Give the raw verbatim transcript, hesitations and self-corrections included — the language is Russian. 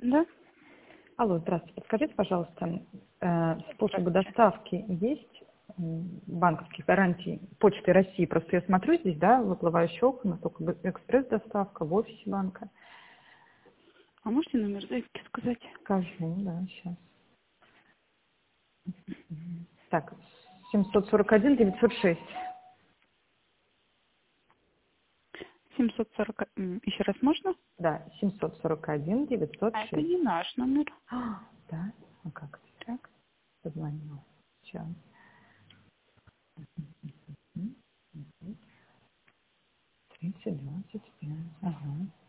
Да? Алло, здравствуйте. Подскажите, пожалуйста, э, способы доставки есть м, банковских гарантий Почты России? Просто я смотрю здесь, да, выплывающие окна, только бы экспресс-доставка в офисе банка. А можете номер заявки сказать? Скажу, да, сейчас. Так, семьсот сорок один девятьсот шесть. семьсот сорок. м, Еще раз можно? Да, семьсот сорок один девятьсот А это шесть. не наш номер. А, да? Ну как это? Так. Позвонила. Сейчас. тридцать двадцать пять. Ага.